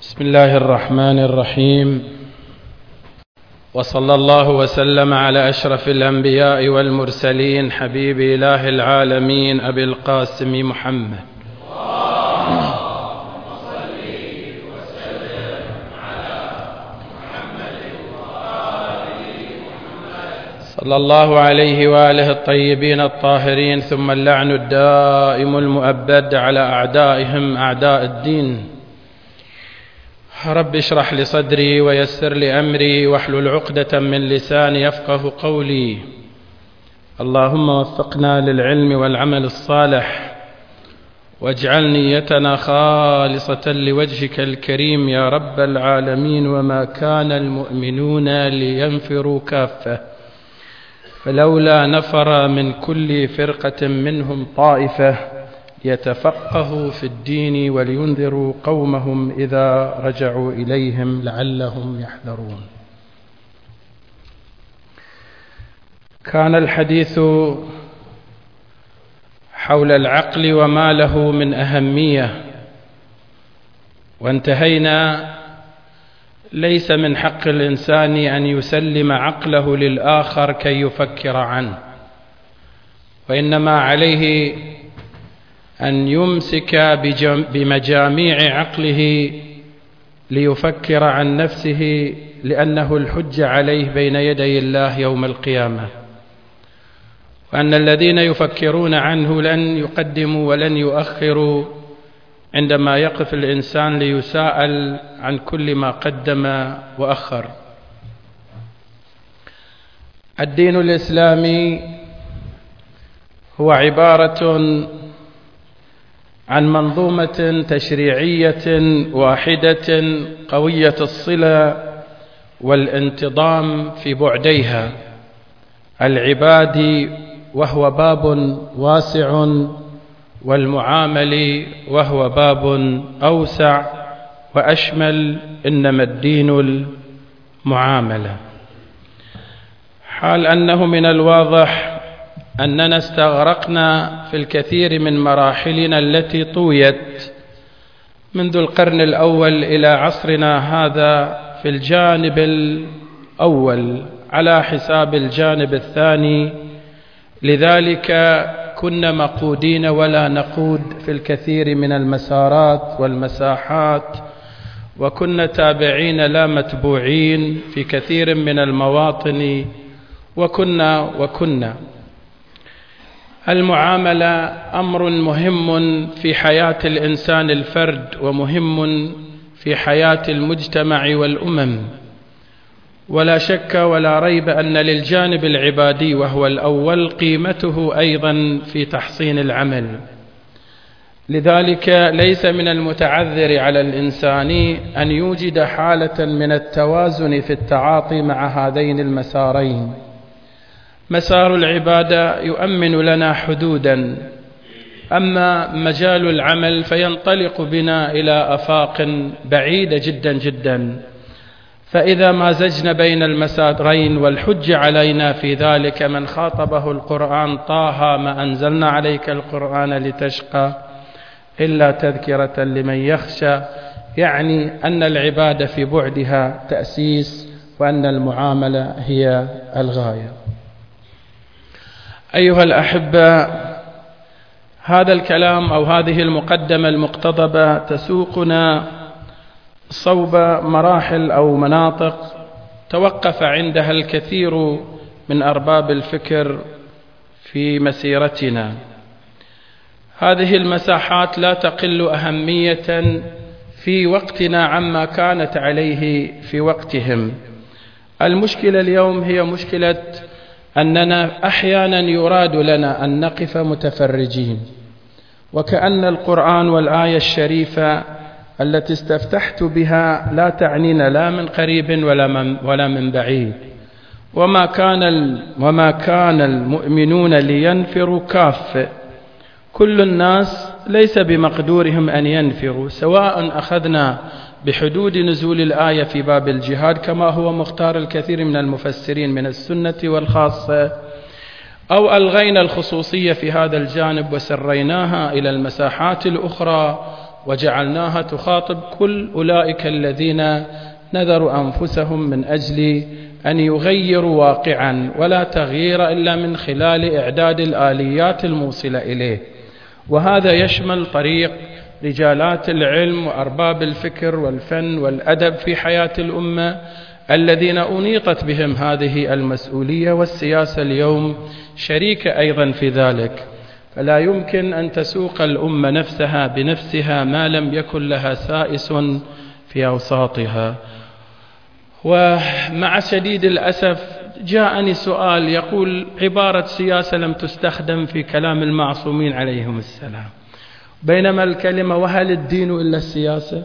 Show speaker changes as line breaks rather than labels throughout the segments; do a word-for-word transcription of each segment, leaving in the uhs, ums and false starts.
بسم الله الرحمن الرحيم، وصلى الله وسلم على أشرف الأنبياء والمرسلين حبيب إله العالمين أبي القاسم محمد. صلى الله عليه وآله الطيبين الطاهرين، ثم اللعن الدائم المؤبد على أعدائهم أعداء الدين. رب اشرح لي صدري ويسر لي أمري واحلل عقدة من لساني يفقه قولي. اللهم وفقنا للعلم والعمل الصالح، واجعل نيتنا خالصة لوجهك الكريم يا رب العالمين. وما كان المؤمنون لينفروا كافة، فلولا نفر من كل فرقة منهم طائفة ليتفقهوا في الدين ولينذروا قومهم إذا رجعوا إليهم لعلهم يحذرون. كان الحديث حول العقل وما له من أهمية، وانتهينا ليس من حق الإنسان أن يسلم عقله للآخر كي يفكر عنه، وإنما عليه أن يمسك بمجاميع عقله ليفكر عن نفسه، لأنه الحجة عليه بين يدي الله يوم القيامة، وأن الذين يفكرون عنه لن يقدموا ولن يؤخروا عندما يقف الإنسان ليساءل عن كل ما قدم وأخر. الدين الإسلامي هو عبارة عن منظومة تشريعية واحدة قوية الصلة والانتظام في بعديها العبادي، وهو باب واسع، والمعامل وهو باب أوسع وأشمل، إنما الدين المعاملة. حال أنه من الواضح أننا استغرقنا في الكثير من مراحلنا التي طويت منذ القرن الأول إلى عصرنا هذا في الجانب الأول على حساب الجانب الثاني، لذلك كنا مقودين ولا نقود في الكثير من المسارات والمساحات، وكنا تابعين لا متبوعين في كثير من المواطن، وكنا وكنا المعاملة أمر مهم في حياة الإنسان الفرد، ومهم في حياة المجتمع والأمم. ولا شك ولا ريب أن للجانب العبادي وهو الأول قيمته أيضا في تحصين العمل، لذلك ليس من المتعذر على الإنسان أن يوجد حالة من التوازن في التعاطي مع هذين المسارين. مسار العبادة يؤمن لنا حدودا، أما مجال العمل فينطلق بنا إلى آفاق بعيدة جدا جدا. فإذا ما زجنا بين المسارين، والحج علينا في ذلك من خاطبه القرآن: طه ما أنزلنا عليك القرآن لتشقى إلا تذكرة لمن يخشى، يعني أن العبادة في بعدها تأسيس، وأن المعاملة هي الغاية. أيها الأحبة، هذا الكلام أو هذه المقدمة المقتضبة تسوقنا صوب مراحل أو مناطق توقف عندها الكثير من أرباب الفكر في مسيرتنا. هذه المساحات لا تقل أهمية في وقتنا عما كانت عليه في وقتهم. المشكلة اليوم هي مشكلة أننا أحيانا يراد لنا أن نقف متفرجين، وكأن القرآن والآية الشريفة التي استفتحت بها لا تعنينا لا من قريب ولا من, ولا من بعيد. وما كان, وما كان المؤمنون لينفروا كافة، كل الناس ليس بمقدورهم أن ينفروا، سواء أخذنا بحدود نزول الآية في باب الجهاد كما هو مختار الكثير من المفسرين من السنة والخاصة، أو ألغينا الخصوصية في هذا الجانب وسريناها إلى المساحات الأخرى وجعلناها تخاطب كل أولئك الذين نذروا أنفسهم من أجل أن يغيروا واقعا، ولا تغيير إلا من خلال إعداد الآليات الموصلة إليه. وهذا يشمل طريق رجالات العلم وأرباب الفكر والفن والأدب في حياة الأمة الذين أنيطت بهم هذه المسؤولية، والسياسة اليوم شريكة أيضا في ذلك. فلا يمكن أن تسوق الأمة نفسها بنفسها ما لم يكن لها سائس في أوساطها. ومع شديد الأسف جاءني سؤال يقول عبارة سياسة لم تستخدم في كلام المعصومين عليهم السلام، بينما الكلمة وهل الدين إلا السياسة؟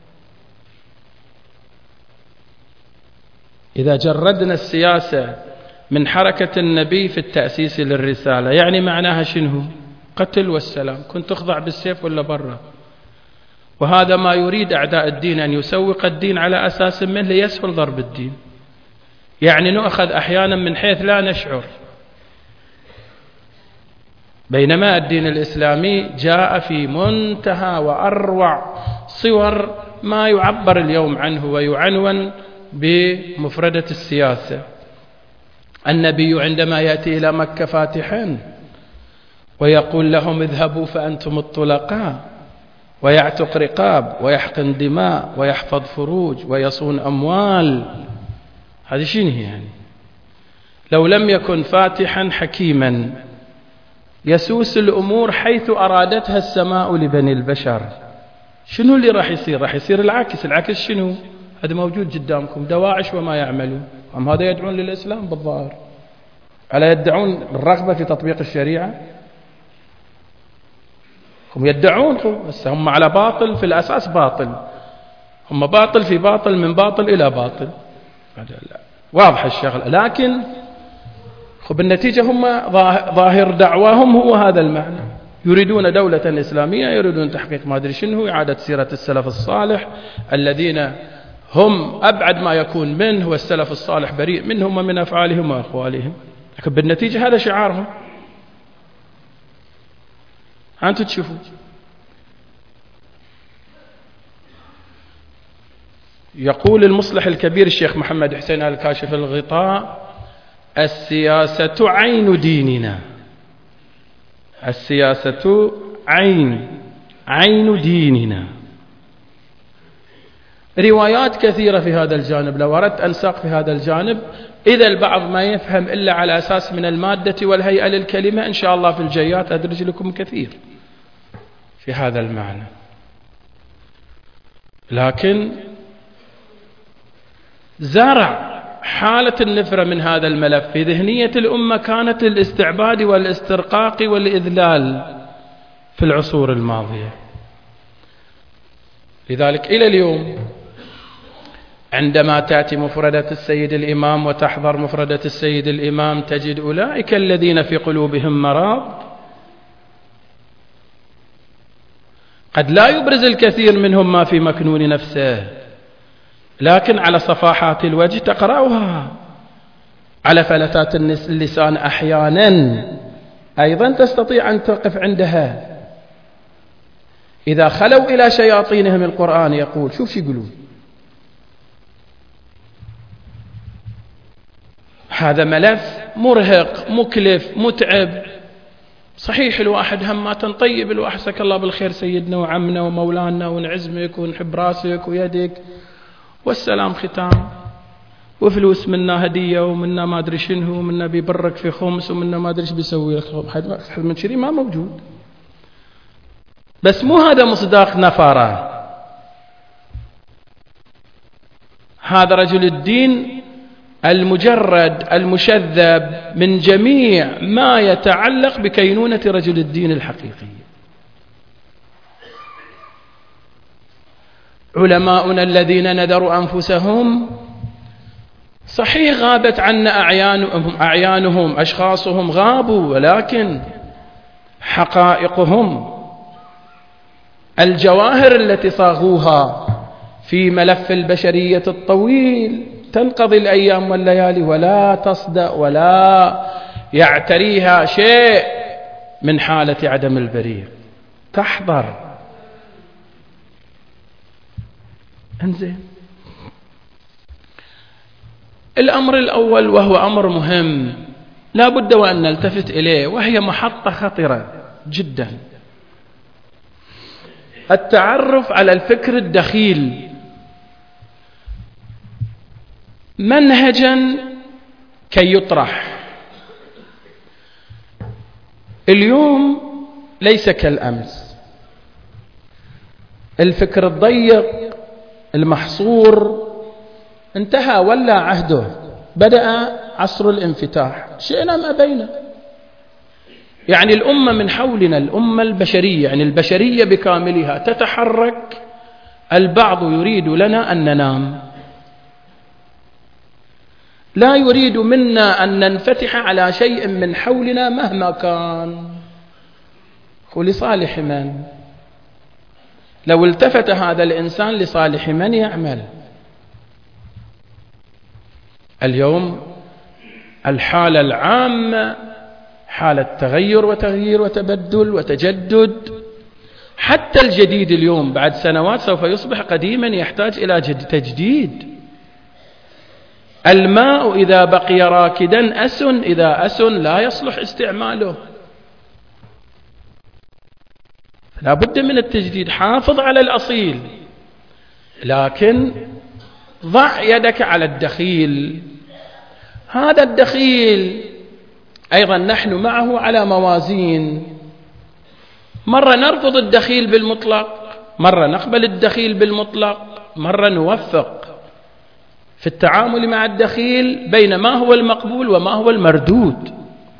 إذا جردنا السياسة من حركة النبي في التأسيس للرسالة يعني معناها شنو؟ قتل والسلام، كنت تخضع بالسيف ولا برا؟ وهذا ما يريد أعداء الدين، أن يسوق الدين على أساس منه ليسهل ضرب الدين، يعني نؤخذ أحيانا من حيث لا نشعر. بينما الدين الإسلامي جاء في منتهى وأروع صور ما يعبر اليوم عنه ويعنون بمفردة السياسة. النبي عندما يأتي إلى مكة فاتحا ويقول لهم اذهبوا فأنتم الطلقاء، ويعتق رقاب ويحقن دماء ويحفظ فروج ويصون أموال، هذه شنو يعني؟ لو لم يكن فاتحا حكيما يسوس الأمور حيث أرادتها السماء لبني البشر، شنو اللي راح يصير؟ راح يصير العكس. العكس شنو؟ هذا موجود قدامكم، دواعش وما يعملون. أم هذا يدعون للإسلام بالظاهر؟ ألا يدعون الرغبة في تطبيق الشريعة؟ هم يدعون، بس هم على باطل، في الأساس باطل، هم باطل في باطل من باطل إلى باطل، واضح الشغل. لكن بالنتيجة هم ظاهر دعواهم هو هذا المعنى، يريدون دولة إسلامية، يريدون تحقيق ما أدري شنو، إعادة سيرة السلف الصالح الذين هم أبعد ما يكون منه، والسلف الصالح بريء منهم ومن أفعالهم وأقوالهم، لكن بالنتيجة هذا شعارهم. أنتم تشوفوا. يقول المصلح الكبير الشيخ محمد حسين الكاشف الغطاء: السياسة عين ديننا، السياسة عين عين ديننا. روايات كثيرة في هذا الجانب، لو أردت أنساق في هذا الجانب، إذا البعض ما يفهم إلا على أساس من المادة والهيئة للكلمة، إن شاء الله في الجيات أدرج لكم كثير في هذا المعنى. لكن زرع حالة النفرة من هذا الملف في ذهنية الأمة كانت للاستعباد والاسترقاق والإذلال في العصور الماضية. لذلك إلى اليوم عندما تأتي مفردة السيد الإمام وتحضر مفردة السيد الإمام تجد أولئك الذين في قلوبهم مرض قد لا يبرز الكثير منهم ما في مكنون نفسه، لكن على صفاحات الوجه تقرأها، على فلتات اللسان أحيانا أيضا تستطيع أن تقف عندها. إذا خلوا إلى شياطينهم القرآن يقول، شوف شو يقولون. هذا ملف مرهق مكلف متعب. صحيح الواحد همات طيب، الواحد سك الله بالخير سيدنا وعمنا ومولانا ونعزمك ونحب راسك ويدك والسلام ختام، وفلوس منا هدية ومنا ما أدري شنو، ومنا بيبرك في خمس، ومنا ما أدري ايش بيسوي لك، حد من شري ما موجود. بس مو هذا مصداق نفرة. هذا رجل الدين المجرد المشذب من جميع ما يتعلق بكينونة رجل الدين الحقيقي. علماؤنا الذين نذروا أنفسهم صحيح غابت عنا أعيانهم, أعيانهم أشخاصهم غابوا، ولكن حقائقهم الجواهر التي صاغوها في ملف البشرية الطويل تنقضي الأيام والليالي ولا تصدأ ولا يعتريها شيء من حالة عدم البريق. تحضر انزين. الأمر الأول وهو أمر مهم لا بد وأن نلتفت إليه، وهي محطة خطرة جدا، التعرف على الفكر الدخيل منهجا كي يطرح. اليوم ليس كالأمس، الفكر الضيق المحصور انتهى ولا عهده، بدأ عصر الانفتاح، شئنا ما بينا. يعني الأمة من حولنا، الأمة البشرية، يعني البشرية بكاملها تتحرك. البعض يريد لنا أن ننام، لا يريد منا أن ننفتح على شيء من حولنا مهما كان. ولصالح من؟ لو التفت هذا الإنسان لصالح من يعمل؟ اليوم الحالة العامة حالة تغير وتغيير وتبدل وتجدد. حتى الجديد اليوم بعد سنوات سوف يصبح قديما، يحتاج إلى تجديد. الماء إذا بقي راكدا أسن، إذا أسن لا يصلح استعماله، لا بد من التجديد. حافظ على الأصيل، لكن ضع يدك على الدخيل. هذا الدخيل أيضا نحن معه على موازين، مرة نرفض الدخيل بالمطلق، مرة نقبل الدخيل بالمطلق، مرة نوفق في التعامل مع الدخيل بين ما هو المقبول وما هو المردود.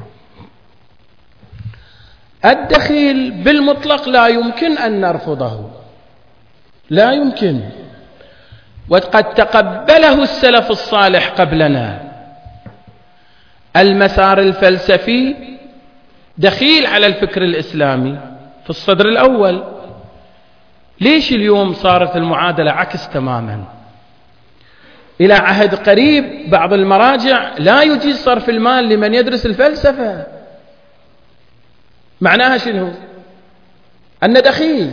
الدخيل بالمطلق لا يمكن أن نرفضه، لا يمكن، وقد تقبله السلف الصالح قبلنا. المسار الفلسفي دخيل على الفكر الإسلامي في الصدر الأول. ليش اليوم صارت المعادلة عكس تماما؟ إلى عهد قريب بعض المراجع لا يجيز صرف المال لمن يدرس الفلسفة. معناها شنو؟ أن دخيل.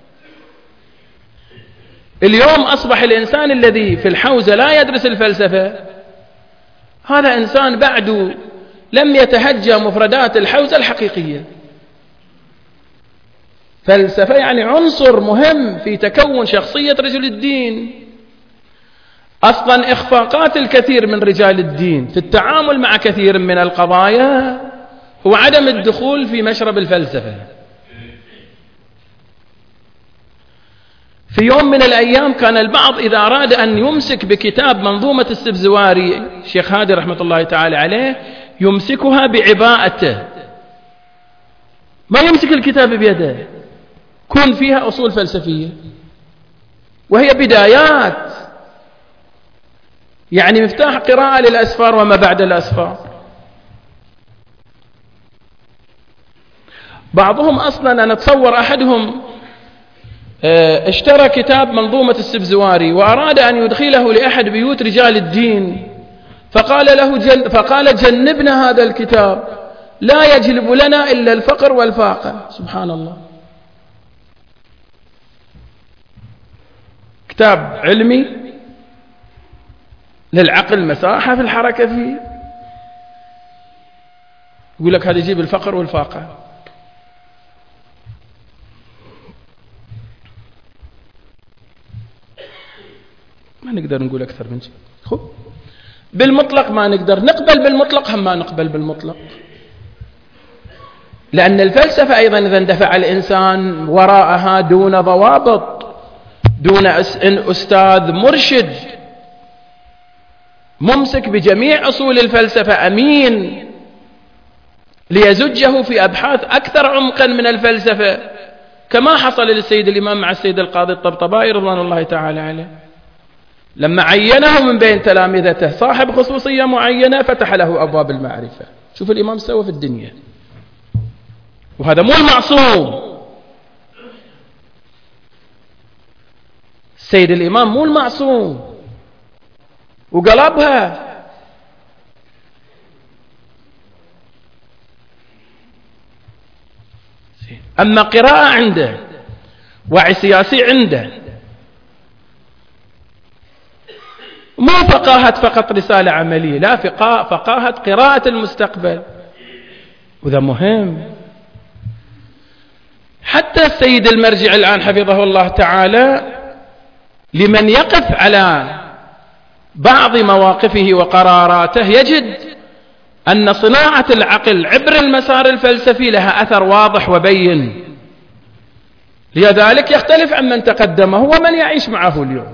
اليوم أصبح الإنسان الذي في الحوزة لا يدرس الفلسفة، هذا إنسان بعد لم يتهجى مفردات الحوزة الحقيقية. فلسفة يعني عنصر مهم في تكون شخصية رجل الدين. أصلا إخفاقات الكثير من رجال الدين في التعامل مع كثير من القضايا هو عدم الدخول في مشرب الفلسفة. في يوم من الأيام كان البعض إذا أراد أن يمسك بكتاب منظومة السبزواري، الشيخ هادي رحمة الله تعالى عليه، يمسكها بعباءته، ما يمسك الكتاب بيده، كون فيها أصول فلسفية، وهي بدايات، يعني مفتاح قراءة للأسفار وما بعد الأسفار. بعضهم أصلا أنا أتصور أحدهم اشترى كتاب منظومة السبزواري وأراد أن يدخله لأحد بيوت رجال الدين، فقال له جن فقال جنبنا هذا الكتاب، لا يجلب لنا إلا الفقر والفاقة. سبحان الله، كتاب علمي للعقل مساحة في الحركة فيه، يقول لك هذا يجيب الفقر والفاقة. ما نقدر نقول أكثر من شيء. خب بالمطلق ما نقدر نقبل بالمطلق، هم ما نقبل بالمطلق، لأن الفلسفة أيضا إذا اندفع الإنسان وراءها دون ضوابط، دون أستاذ مرشد ممسك بجميع أصول الفلسفة أمين ليزجه في أبحاث أكثر عمقا من الفلسفة، كما حصل للسيد الإمام مع السيد القاضي الطبطبائي رضوان الله تعالى عليه، لما عينه من بين تلامذته صاحب خصوصية معينة فتح له أبواب المعرفة. شوف الإمام سوى في الدنيا، وهذا مو المعصوم. السيد الإمام مو المعصوم وقلبها. أما قراءة عنده، وعي سياسي عنده، مو فقاهة فقط رسالة عملية، لا، فقاهة قراءة المستقبل، وذا مهم. حتى السيد المرجع الآن حفظه الله تعالى لمن يقف على بعض مواقفه وقراراته يجد أن صناعة العقل عبر المسار الفلسفي لها أثر واضح وبين، لذلك يختلف عن من تقدمه ومن يعيش معه اليوم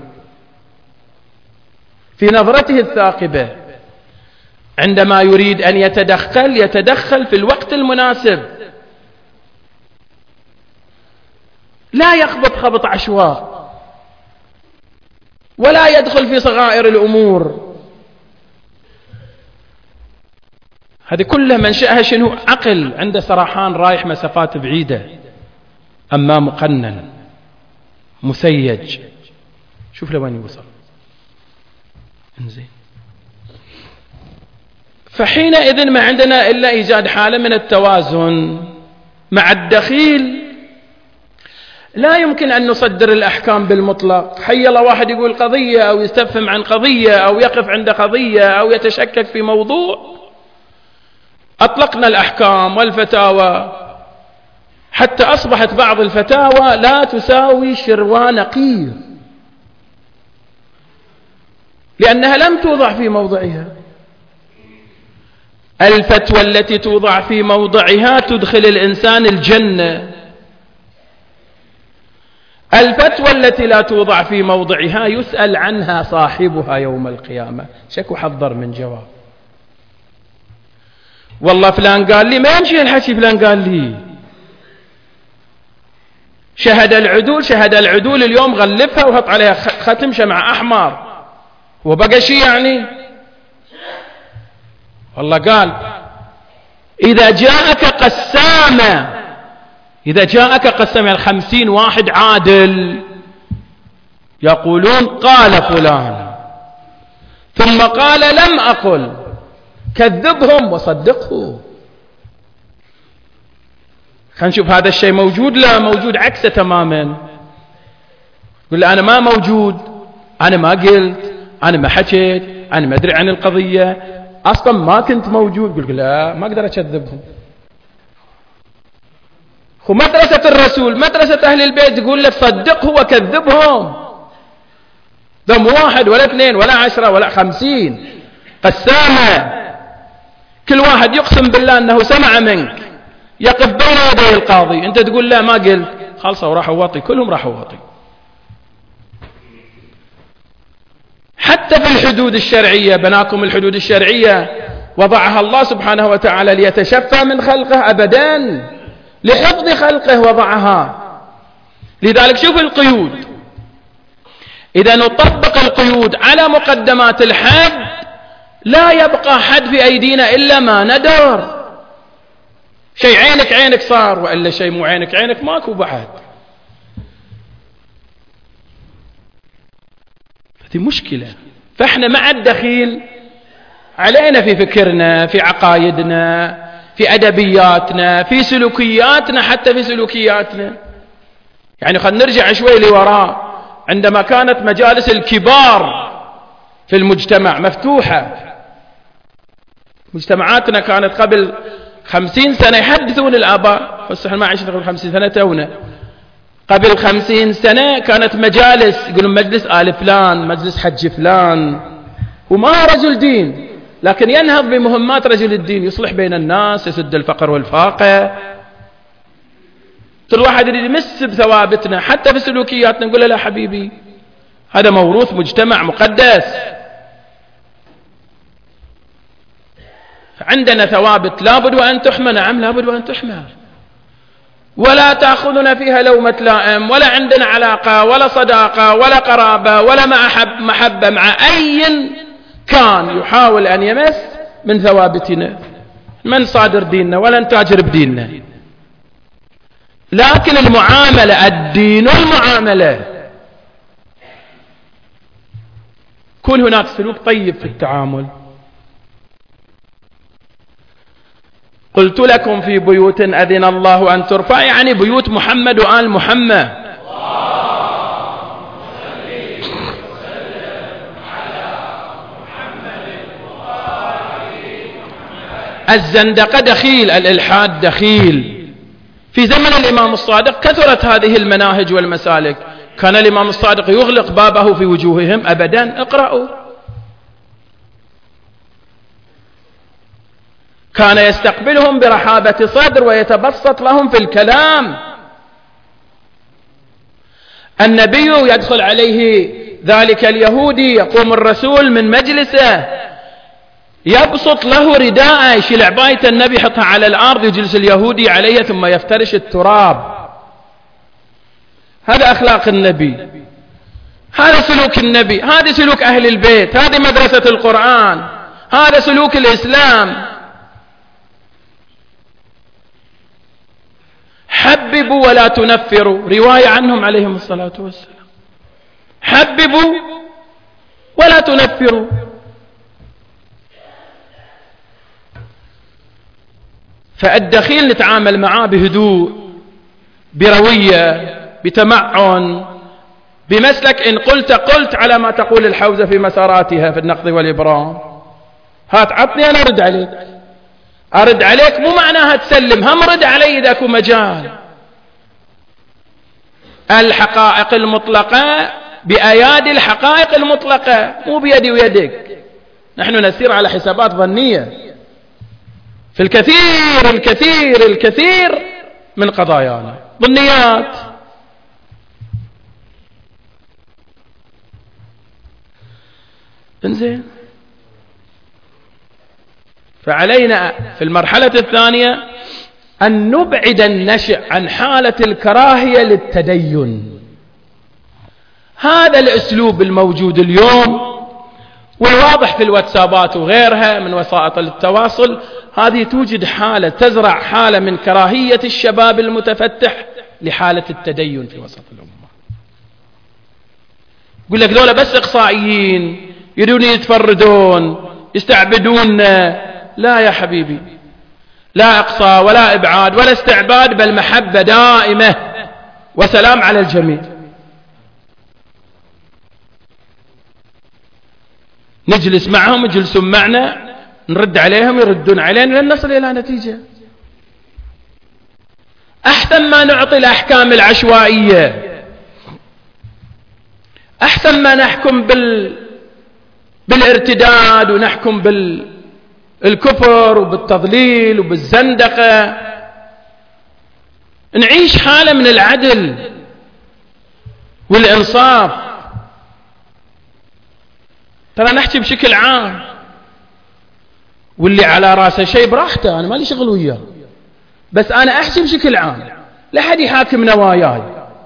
في نظرته الثاقبة. عندما يريد أن يتدخل يتدخل في الوقت المناسب، لا يخبط خبط عشواء ولا يدخل في صغائر الأمور. هذه كلها منشأها شنو؟ عقل عنده سرحان رايح مسافات بعيدة، أما مقنن مسيج. شوف لوين يوصل. انزين، فحينئذ ما عندنا إلا إيجاد حالة من التوازن مع الدخيل. لا يمكن أن نصدر الأحكام بالمطلق. حي الله واحد يقول قضية أو يستفهم عن قضية أو يقف عند قضية أو يتشكك في موضوع، أطلقنا الأحكام والفتاوى حتى أصبحت بعض الفتاوى لا تساوي شروان قير، لأنها لم توضع في موضعها. الفتوى التي توضع في موضعها تدخل الإنسان الجنة، الفتوى التي لا توضع في موضعها يسأل عنها صاحبها يوم القيامة. شكو حضر من جواب. والله فلان قال لي، ما يمشي الحكي فلان قال لي. شهد العدول، شهد العدول اليوم غلفها وحط عليها ختم شمع أحمر، وبقى شيء يعني. والله قال إذا جاءك قسامة، إذا جاءك قسامة يعني خمسين واحد عادل يقولون قال فلان ثم قال لم أقل، كذبهم وصدقه. خلينا نشوف هذا الشيء موجود. لا موجود، عكسه تماما. يقول أنا ما موجود، أنا ما قلت، أنا ما حكيت، أنا ما أدري عن القضية، أصلا ما كنت موجود. يقول لا، ما أقدر أكذبهم. ومدرسة الرسول مدرسة أهل البيت يقول لك صدقه وكذبهم. ده مو واحد ولا اثنين ولا عشرة ولا خمسين، قسامة. كل واحد يقسم بالله أنه سمع منك، يقف بين يدي القاضي، أنت تقول لا ما قلت، خلصوا وراحوا واطي، كلهم راحوا واطي. حتى في الحدود الشرعية، بناكم الحدود الشرعية وضعها الله سبحانه وتعالى ليتشفى من خلقه؟ أبدا، لحفظ خلقه وضعها. لذلك شوف القيود، إذا نطبق القيود على مقدمات الحد لا يبقى حد في أيدينا إلا ما ندر. شيء عينك عينك صار، وإلا شيء مو عينك عينك ماكو بعد. هذه مشكلة. فإحنا مع الدخيل علينا في فكرنا، في عقائدنا، في أدبياتنا، في سلوكياتنا، حتى في سلوكياتنا. يعني خلينا نرجع شوي لوراء، عندما كانت مجالس الكبار في المجتمع مفتوحة. مجتمعاتنا كانت قبل خمسين سنة يحدثون الآباء، بس احنا ما عشنا قبل خمسين سنة تونا. قبل خمسين سنة كانت مجالس يقولون مجلس آل فلان، مجلس حج فلان، وما رجل دين، لكن ينهض بمهمات رجل الدين، يصلح بين الناس، يسد الفقر والفاقة. كل واحد يريد يمس بثوابتنا حتى في سلوكياتنا، نقول له لا حبيبي، هذا موروث مجتمع مقدس، عندنا ثوابت لابد وأن تحمى. نعم لابد وأن تحمى، ولا تأخذنا فيها لومة لائم، ولا عندنا علاقة ولا صداقة ولا قرابة ولا محبة مع أي كان يحاول أن يمس من ثوابتنا، من صادر ديننا ولا نتاجر بديننا. لكن المعاملة، الدين المعاملة، كل هناك سلوك طيب في التعامل. قلت لكم في بيوت أذن الله أن ترفع، يعني بيوت محمد وآل محمد. الزندقة دخيل، الإلحاد دخيل. في زمن الإمام الصادق كثرت هذه المناهج والمسالك. كان الإمام الصادق يغلق بابه في وجوههم؟ أبدا. اقرأوا. كان يستقبلهم برحابة صدر ويتبسط لهم في الكلام. النبي يدخل عليه ذلك اليهودي، يقوم الرسول من مجلسه يبسط له رداءه، يشيل عباية النبي يحطها على الأرض، يجلس اليهودي عليها ثم يفترش التراب. هذا أخلاق النبي، هذا سلوك النبي، هذا سلوك أهل البيت، هذه مدرسة القرآن، هذا سلوك الإسلام. حببوا ولا تنفروا، رواية عنهم عليهم الصلاة والسلام. حببوا ولا تنفروا. فالدخيل نتعامل معاه بهدوء، بروية، بتمعن، بمسلك إن قلت قلت على ما تقول الحوزة في مساراتها في النقض والإبرام. هات عطني أنا أرد عليك، أرد عليك مو معناها تسلم، هم رد علي إذا أكو مجال. الحقائق المطلقة بأيادي الحقائق المطلقة، مو بيدي ويدك. نحن نسير على حسابات ظنية في الكثير الكثير الكثير من قضايانا، ظنيات. انزين، فعلينا في المرحلة الثانية أن نبعد النشء عن حالة الكراهية للتدين. هذا الأسلوب الموجود اليوم والواضح في الواتسابات وغيرها من وسائط التواصل، هذه توجد حالة، تزرع حالة من كراهية الشباب المتفتح لحالة التدين في وسط الأمة. يقول لك ذولا بس إقصائيين، يريدون يتفردون، يستعبدون. لا يا حبيبي، لا إقصاء ولا إبعاد ولا استعباد، بل محبة دائمة وسلام على الجميع. نجلس معهم، يجلسون معنا، نرد عليهم، يردون علينا، لن نصل إلى نتيجة. أحسن ما نعطي الأحكام العشوائية، أحسن ما نحكم بال... بالارتداد ونحكم بالكفر وبالتضليل وبالزندقة. نعيش حالة من العدل والإنصاف. ترى نحكي بشكل عام، واللي على راسه شيء براحته، أنا ما لي شغل وياه، بس أنا أحكي بشكل عام، لا حد يحاكم نواياي.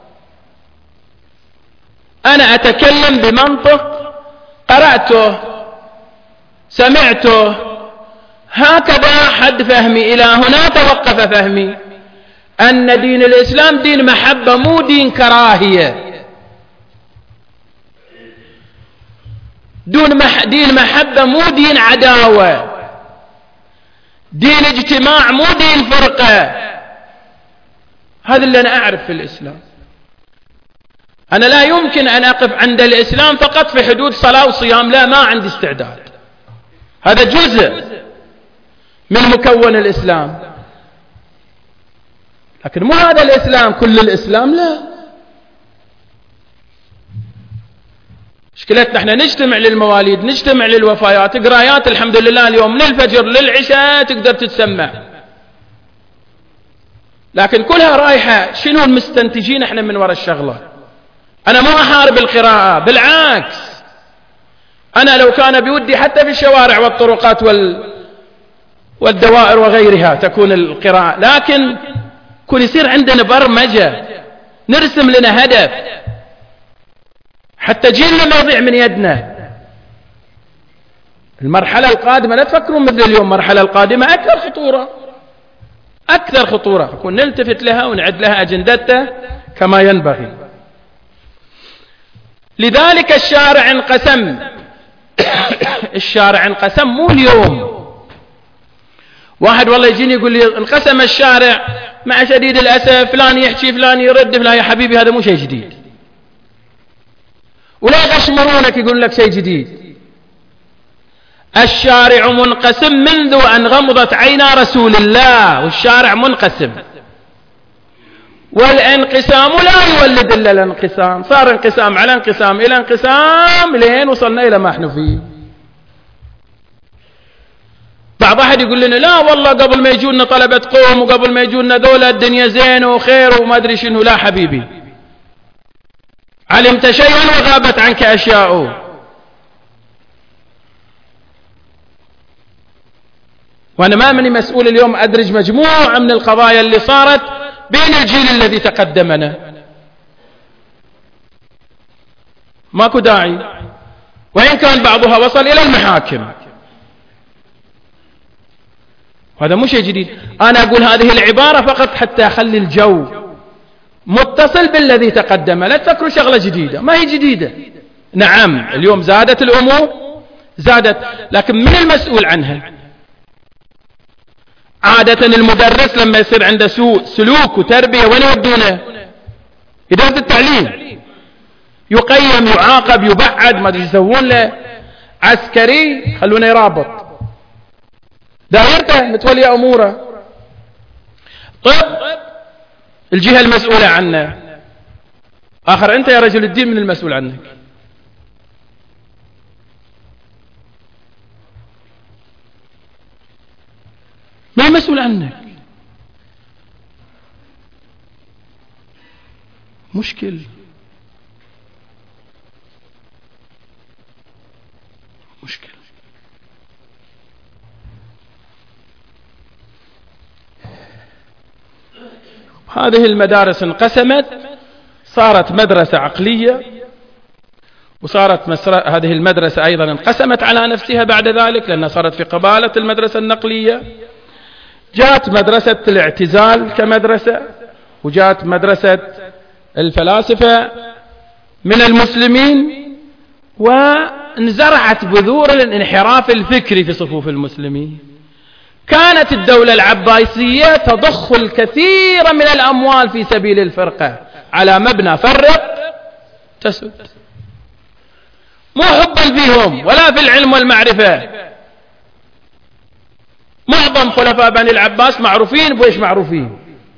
أنا أتكلم بمنطق قرأته سمعته، هكذا حد فهمي، إلى هنا توقف فهمي. أن دين الإسلام دين محبة، مو دين كراهية. دون مح... دين محبة، مو دين عداوة. دين اجتماع، مو دين فرقة. هذا اللي أنا أعرف في الإسلام. أنا لا يمكن أن أقف عند الإسلام فقط في حدود صلاة وصيام، لا، ما عندي استعداد. هذا جزء من مكون الإسلام، لكن مو هذا الإسلام، كل الإسلام لا. مشكلتنا احنا نجتمع للمواليد، نجتمع للوفيات، قرايات الحمد لله اليوم من الفجر للعشاء تقدر تتسمع، لكن كلها رايحة شنو المستنتجين احنا من وراء الشغلة. أنا ما أحارب القراءة، بالعكس، أنا لو كان بودي حتى في الشوارع والطرقات وال... والدوائر وغيرها تكون القراءة، لكن كل يصير عندنا برمجة، نرسم لنا هدف حتى جيلنا ما يضيع من يدنا. المرحلة القادمة لا تفكرون مثل اليوم، المرحلة القادمة أكثر خطورة، أكثر خطورة، نكون نلتفت لها ونعد لها أجندتها كما ينبغي. لذلك الشارع انقسم. الشارع انقسم مو اليوم. واحد والله يجيني يقول لي انقسم الشارع، مع شديد الأسف فلان يحكي فلان يرد فلان. يا حبيبي هذا مو شيء جديد، ولا يغشمرونك يقول لك شيء جديد. الشارع منقسم منذ أن غمضت عينا رسول الله، والشارع منقسم، والانقسام لا يولد إلا الانقسام، صار انقسام على انقسام إلى انقسام لين وصلنا إلى ما احنا فيه. بعض أحد يقول لنا لا والله قبل ما يجونا طلبة قوم وقبل ما يجونا دولة الدنيا زين وخير وما أدري شنو. لا حبيبي، علمت شيئا وغابت عنك أشياء. وأنا ما مني مسؤول اليوم أدرج مجموعة من القضايا اللي صارت بين الجيل الذي تقدمنا، ماكو داعي، وإن كان بعضها وصل إلى المحاكم، هذا مو شيء جديد. أنا أقول هذه العبارة فقط حتى أخلي الجو متصل بالذي تقدم، لا تفكروا شغلة جديدة، ما هي جديدة. نعم اليوم زادت الأمور، زادت، لكن من المسؤول عنها؟ عادة المدرس لما يصير عنده سوء سلوك وتربية وين يودونه؟ إدارة التعليم، يقيم، يعاقب، يبعد، ما ادري يسوون له. عسكري خلونه يرابط، دائرته متولي أموره. طب الجهة المسؤولة عنه، آخر أنت يا رجل الدين من المسؤول عنك. ما المسؤول عنك؟ مشكل مشكل. هذه المدارس انقسمت، صارت مدرسة عقلية، وصارت مسر... هذه المدرسة أيضا انقسمت على نفسها بعد ذلك، لأنها صارت في قبالة المدرسة النقلية. جاءت مدرسة الاعتزال كمدرسة، وجاءت مدرسة الفلاسفة من المسلمين، وانزرعت بذور الانحراف الفكري في صفوف المسلمين. كانت الدولة العباسية تضخ الكثير من الأموال في سبيل الفرقة على مبنى فرق تسد، مو حبا فيهم ولا في العلم والمعرفة. معظم خلفاء بني العباس معروفين بويش معروفين،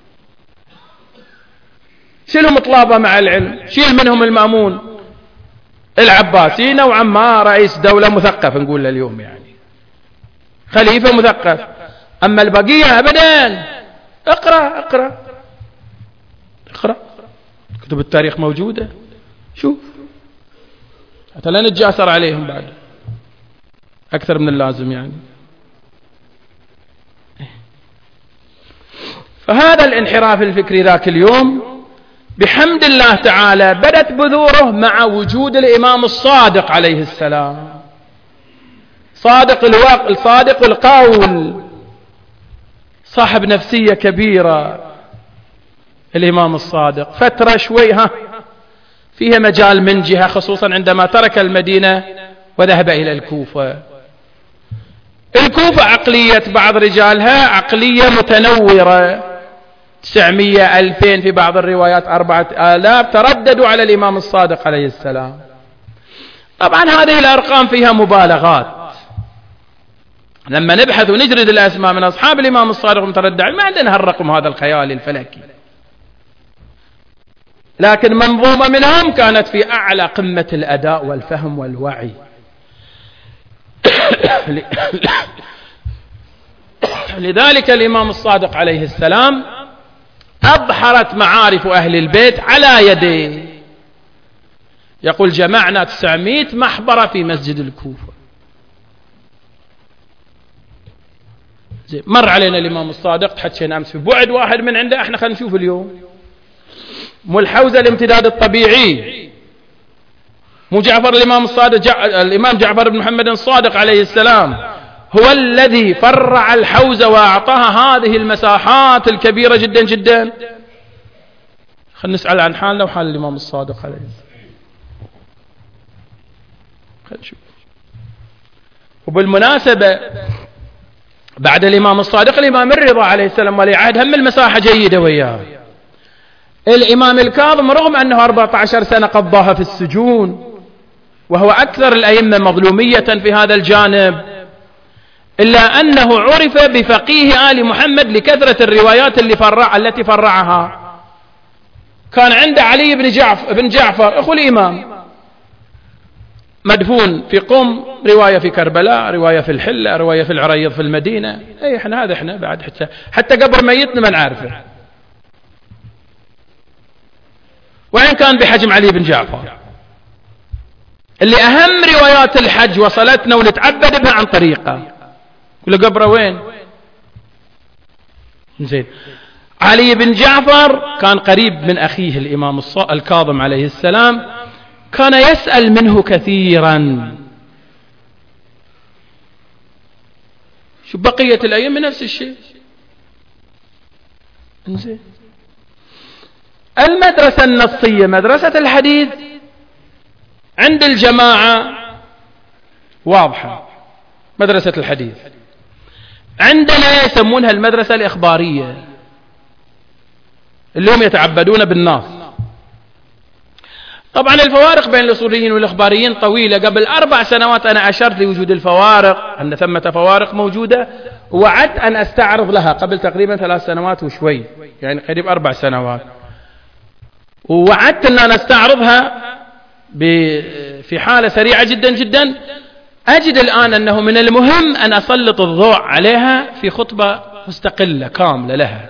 شيلهم طلابة مع العلم، شيل منهم المأمون العباسي نوعا ما رئيس دولة مثقف نقول له اليوم، يعني خليفة مثقف. أما البقية أبدا، اقرأ اقرأ اقرأ كتب التاريخ موجودة، شوف حتى لا نتجاسر عليهم بعد أكثر من اللازم يعني. فهذا الانحراف الفكري ذاك اليوم بحمد الله تعالى بدت بذوره مع وجود الإمام الصادق عليه السلام، صادق الوقت، صادق القول، صاحب نفسية كبيرة الإمام الصادق. فترة شوي ها فيها مجال من جهة، خصوصا عندما ترك المدينة وذهب إلى الكوفة. الكوفة عقلية بعض رجالها عقلية متنورة، تسعمية ألفين في بعض الروايات أربعة آلاف ترددوا على الإمام الصادق عليه السلام. طبعا هذه الأرقام فيها مبالغات، لما نبحث ونجرد الأسماء من أصحاب الإمام الصادق المتردد ما عندنا هالرقم هذا الخيالي الفلكي، لكن منظومة منهم كانت في أعلى قمة الأداء والفهم والوعي. لذلك الإمام الصادق عليه السلام أبحرت معارف أهل البيت على يديه. يقول جمعنا تسعمائة محبرة في مسجد الكوفة. مر علينا الإمام الصادق، تحكينا أمس في بعد واحد من عنده، احنا خلينا نشوف اليوم. مو الحوزة الامتداد الطبيعي، مو جعفر الإمام الصادق، جع... الإمام جعفر بن محمد الصادق عليه السلام هو الذي فرع الحوزة وأعطاها هذه المساحات الكبيرة جدا جدا. خلينا نسأل عن حالنا وحال الإمام الصادق عليه السلام. خلينا نشوف. وبالمناسبة بعد الإمام الصادق الإمام الرضا عليه السلام ولي عهد هم المساحة جيدة وياه. الإمام الكاظم رغم أنه أربعة عشر سنة قضاها في السجون، وهو أكثر الأئمة مظلومية في هذا الجانب، إلا أنه عرف بفقيه آل محمد لكثرة الروايات اللي فرع التي فرعها. كان عند علي بن جعفر, بن جعفر أخو الإمام مدفون في قم، رواية في كربلاء، رواية في الحلة، رواية في العريض في المدينة. أي إحنا هذا إحنا بعد حتى حتى قبر ميتنا ما نعرفه، وإن كان بحجم علي بن جعفر اللي أهم روايات الحج وصلتنا ونتعبد بها عن طريقه. كل قبره وين؟ زين. علي بن جعفر كان قريب من أخيه الإمام الكاظم عليه السلام، كان يسأل منه كثيرا. شو بقية الأيام نفس الشيء. زين. المدرسة النصية مدرسة الحديث عند الجماعة واضحة، مدرسة الحديث. عندنا يسمونها المدرسة الإخبارية، اللي هم يتعبدون بالناس. طبعا الفوارق بين الأصوليين والإخباريين طويلة. قبل أربع سنوات أنا أشرت لوجود الفوارق، أن ثمة فوارق موجودة، ووعدت أن أستعرض لها قبل تقريبا ثلاث سنوات وشوي، يعني قريب أربع سنوات، ووعدت أن أنا أستعرضها في حالة سريعة جدا جدا. أجد الآن أنه من المهم أن أسلط الضوء عليها في خطبة مستقلة كاملة لها،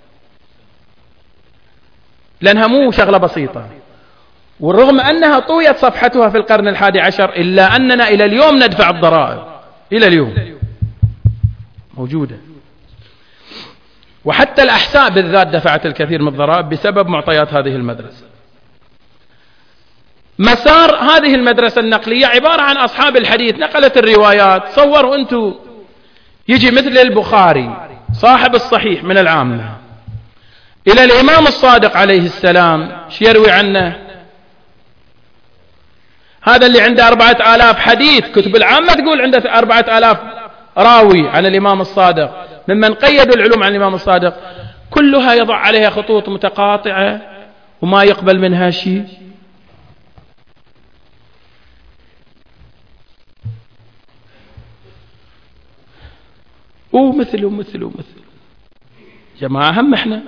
لأنها مو شغلة بسيطة. والرغم أنها طويت صفحتها في القرن الحادي عشر، إلا أننا إلى اليوم ندفع الضرائب، إلى اليوم موجودة. وحتى الأحساء بالذات دفعت الكثير من الضرائب بسبب معطيات هذه المدرسة. مسار هذه المدرسة النقلية عبارة عن أصحاب الحديث نقلت الروايات. صوروا أنتم يجي مثل البخاري صاحب الصحيح من العامة إلى الإمام الصادق عليه السلام، شو يروي عنه؟ هذا اللي عنده أربعة آلاف حديث، كتب العامة تقول عنده أربعة آلاف راوي عن الإمام الصادق، ممن قيدوا العلوم عن الإمام الصادق، كلها يضع عليها خطوط متقاطعة وما يقبل منها شيء. ومثل ومثل ومثل جماعة هم احنا.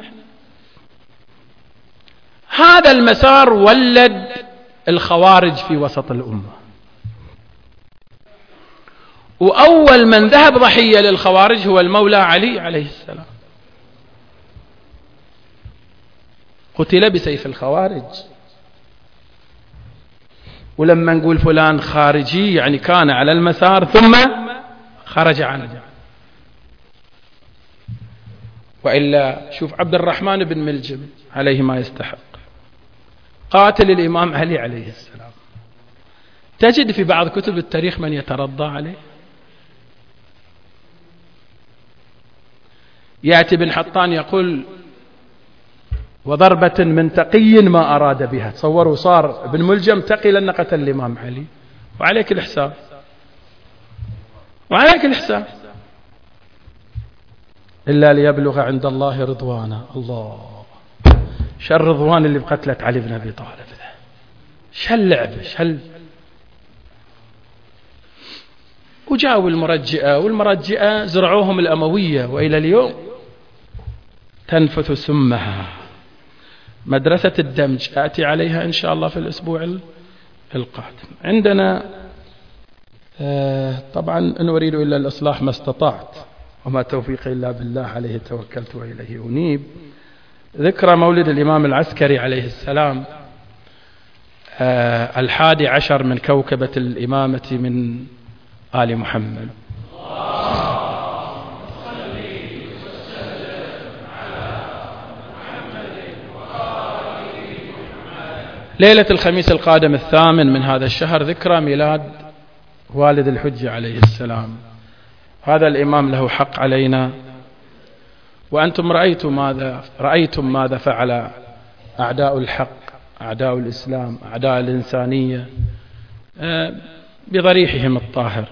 هذا المسار ولد الخوارج في وسط الأمة، وأول من ذهب ضحية للخوارج هو المولى علي عليه السلام، قتل بسيف الخوارج. ولما نقول فلان خارجي يعني كان على المسار ثم خرج عنه. وإلا شوف عبد الرحمن بن ملجم عليه ما يستحق، قاتل الإمام علي عليه السلام، تجد في بعض كتب التاريخ من يترضى عليه. يأتي بن حطان يقول وضربة من تقي ما أراد بها. تصوروا صار ابن ملجم تقي لأن قتل الإمام علي، وعليك الحساب، وعليك الحساب، إلا ليبلغ عند الله رضوانا. الله، شو الرضوان اللي بقتلة علي بن أبي طالب ذا؟ شو اللعب؟ شو وجاءوا المرجئة، والمرجئة زرعوهم الأموية، وإلى اليوم تنفث سمها. مدرسة الدمج آتي عليها إن شاء الله في الأسبوع القادم. عندنا طبعا إن أريد إلا الإصلاح ما استطعت، وما توفيقي إلا بالله، عليه توكلت وإليه أنيب. ذكرى مولد الإمام العسكري عليه السلام الحادي عشر من كوكبة الإمامة من آل محمد. ليلة الخميس القادم الثامن من هذا الشهر ذكرى ميلاد والد الحجة عليه السلام. هذا الإمام له حق علينا، وأنتم رأيتم ماذا رأيتم ماذا فعل أعداء الحق، أعداء الإسلام، أعداء الإنسانية بضريحهم الطاهر.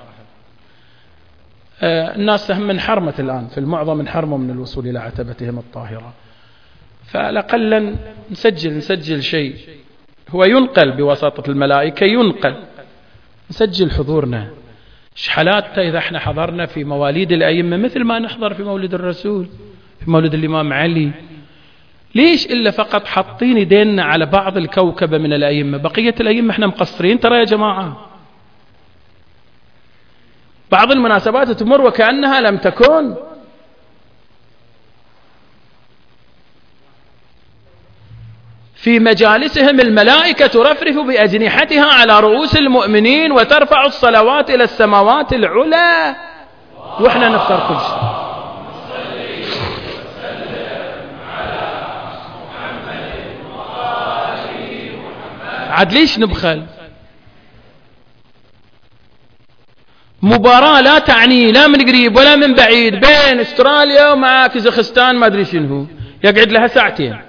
الناس هم انحرمت الآن، في المعظم انحرموا من الوصول إلى عتبتهم الطاهرة. فلقل نسجل نسجل شيء هو ينقل بواسطة الملائكة، ينقل، نسجل حضورنا، شحالاتها إذا احنا حضرنا في مواليد الأئمة مثل ما نحضر في مولد الرسول، في مولد الإمام علي. ليش إلا فقط حاطين يدينا على بعض الكوكبة من الأئمة، بقية الأئمة احنا مقصرين ترى يا جماعة. بعض المناسبات تمر وكأنها لم تكن. في مجالسهم الملائكة ترفرف بأجنحتها على رؤوس المؤمنين وترفع الصلوات إلى السماوات العلى، وإحنا نختار كل شيء. عاد ليش نبخل؟ مباراة لا تعني لا من قريب ولا من بعيد بين استراليا ومع كازاخستان ما أدري شنو، يقعد لها ساعتين.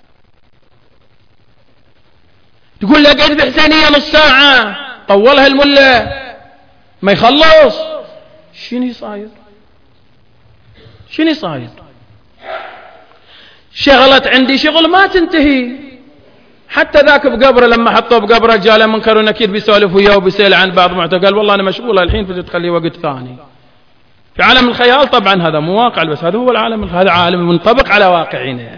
تقول له قعد بحسينية نص ساعة، طولها الملة ما يخلص. شنو صاير؟ شنو صاير؟ شغلت عندي شغل ما تنتهي. حتى ذاك بقبره لما حطوه بقبره جاله منكر ونكير بيسولف وياه وبيسأل عن بعض معتقل، قال والله أنا مشغولة الحين فتخلي وقت ثاني. في عالم الخيال طبعا هذا مو واقع، بس هذا هو العالم، هذا عالم منطبق على واقعنا.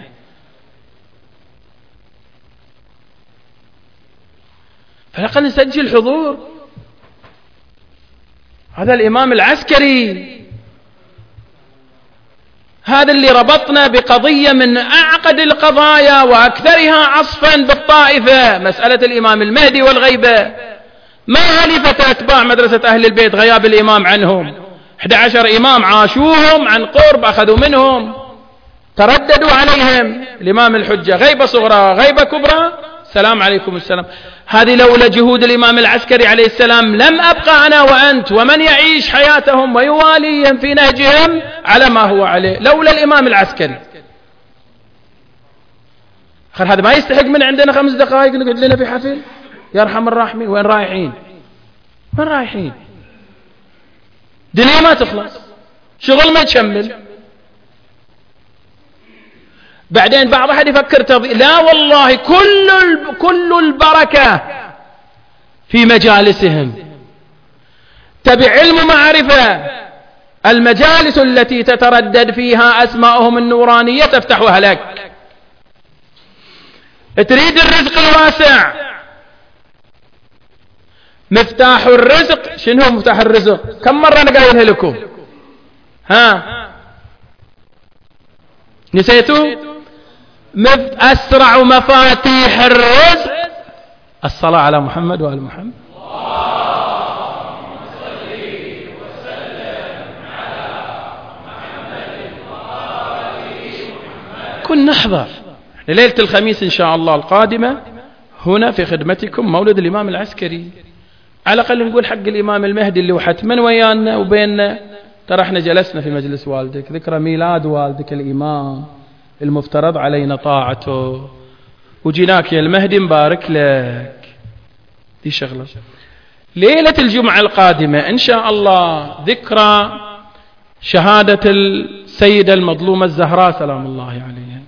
فلقد نسجل حضور هذا الإمام العسكري، هذا اللي ربطنا بقضية من أعقد القضايا وأكثرها عصفا بالطائفة، مسألة الإمام المهدي والغيبة. ما هلفت أتباع مدرسة أهل البيت غياب الإمام عنهم، أحد عشر إمام عاشوهم عن قرب، أخذوا منهم، ترددوا عليهم. الإمام الحجة غيبة صغرى غيبة كبرى، السلام عليكم السلام. هذه لولا جهود الإمام العسكري عليه السلام لم أبقى أنا وأنت ومن يعيش حياتهم ويواليهم في نهجهم على ما هو عليه، لولا الإمام العسكري. خير هذا ما يستحق من عندنا خمس دقائق نقعد لنا في حفل؟ يرحم الراحمين. وين رايحين؟ وين رايحين؟ دنيا ما تخلص، شغل ما يتشمل. بعدين بعض أحد يفكر تضي... لا والله كل ال... كل البركة في مجالسهم. تبع علم ومعرفة، المجالس التي تتردد فيها أسماءهم النورانية تفتحها لك. تريد الرزق الواسع، مفتاح الرزق. شنو هو مفتاح الرزق؟ كم مرة أنا قايلها لكم؟ ها نسيتوا؟ أسرع مفاتيح الرزق الصلاة على محمد وآل محمد. اللهم صل وسلم على محمد وآل محمد. كن نحضر ليلة الخميس إن شاء الله القادمة هنا في خدمتكم مولد الإمام العسكري. على الأقل نقول حق الإمام المهدي اللي وحتما ويانا وبيننا، ترى احنا جلسنا في مجلس والدك، ذكرى ميلاد والدك الإمام المفترض علينا طاعته، وجيناك يا المهدي مبارك لك. دي شغلة. ليلة الجمعة القادمة إن شاء الله ذكرى شهادة السيدة المظلومة الزهراء سلام الله عليها.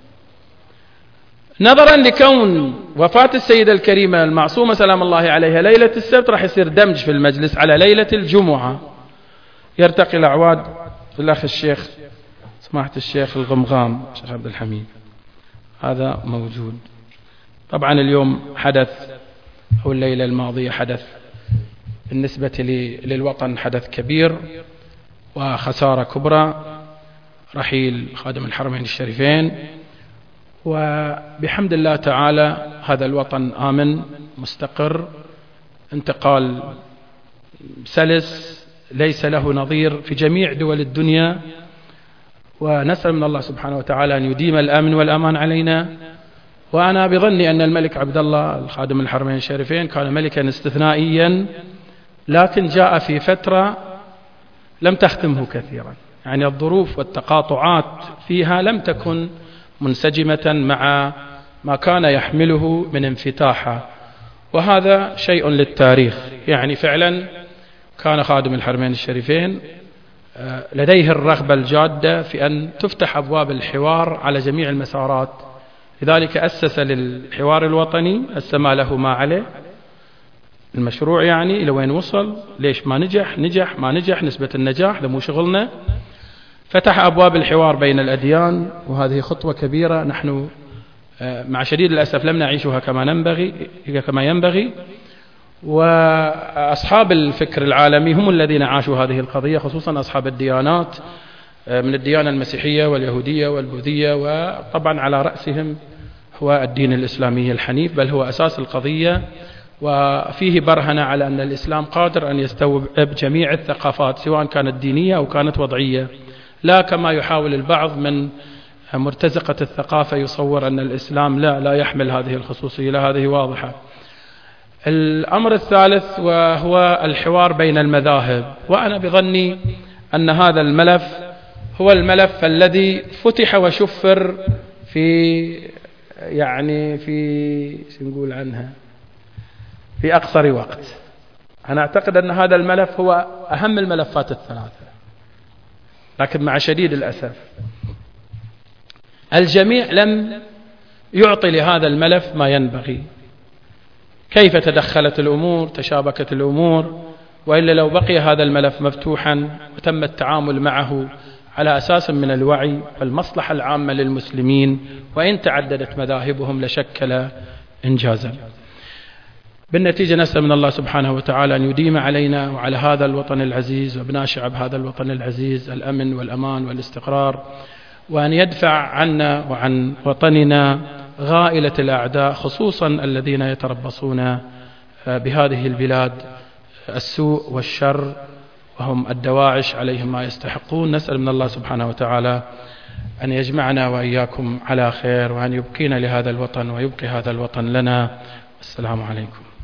نظرا لكون وفاة السيدة الكريمة المعصومة سلام الله عليها ليلة السبت، راح يصير دمج في المجلس على ليلة الجمعة، يرتقي الأعواد الأخ الشيخ سماحة الشيخ الغمغام الشيخ عبد الحميد، هذا موجود. طبعا اليوم حدث، أو الليلة الماضية حدث بالنسبة للوطن حدث كبير وخسارة كبرى، رحيل خادم الحرمين الشريفين. وبحمد الله تعالى هذا الوطن آمن مستقر، انتقال سلس ليس له نظير في جميع دول الدنيا، ونسأل من الله سبحانه وتعالى أن يديم الأمن والأمان علينا. وأنا بظني أن الملك عبد الله الخادم الحرمين الشريفين كان ملكا استثنائيا، لكن جاء في فترة لم تختمه كثيرا، يعني الظروف والتقاطعات فيها لم تكن منسجمة مع ما كان يحمله من انفتاحه، وهذا شيء للتاريخ. يعني فعلا كان خادم الحرمين الشريفين لديه الرغبة الجادة في أن تفتح أبواب الحوار على جميع المسارات، لذلك أسس للحوار الوطني، أسس ما له ما عليه، المشروع يعني إلى وين وصل، ليش ما نجح، نجح ما نجح، نسبة النجاح، ده مو شغلنا. فتح أبواب الحوار بين الأديان، وهذه خطوة كبيرة نحن مع شديد الأسف لم نعيشها كما ينبغي كما ينبغي وأصحاب الفكر العالمي هم الذين عاشوا هذه القضية، خصوصا أصحاب الديانات من الديانة المسيحية واليهودية والبوذية، وطبعا على رأسهم هو الدين الإسلامي الحنيف، بل هو أساس القضية، وفيه برهنة على أن الإسلام قادر أن يستوعب جميع الثقافات سواء كانت دينية أو كانت وضعية، لا كما يحاول البعض من مرتزقة الثقافة يصور أن الإسلام لا لا يحمل هذه الخصوصية، لا، هذه واضحة. الأمر الثالث وهو الحوار بين المذاهب، وأنا بظني أن هذا الملف هو الملف الذي فتح وشفر في يعني في نقول عنها في أقصر وقت. أنا أعتقد أن هذا الملف هو أهم الملفات الثلاثة، لكن مع شديد الأسف الجميع لم يعطي لهذا الملف ما ينبغي. كيف تدخلت الأمور، تشابكت الأمور، وإلا لو بقي هذا الملف مفتوحا وتم التعامل معه على أساس من الوعي والمصلحة العامة للمسلمين وإن تعددت مذاهبهم لشكل إنجازا. بالنتيجة نسأل من الله سبحانه وتعالى أن يديم علينا وعلى هذا الوطن العزيز وابناء شعب هذا الوطن العزيز الأمن والأمان والاستقرار، وأن يدفع عنا وعن وطننا غائلة الأعداء، خصوصا الذين يتربصون بهذه البلاد السوء والشر، وهم الدواعش، عليهم ما يستحقون. نسأل من الله سبحانه وتعالى أن يجمعنا وإياكم على خير، وأن يبقينا لهذا الوطن ويبقي هذا الوطن لنا. السلام عليكم.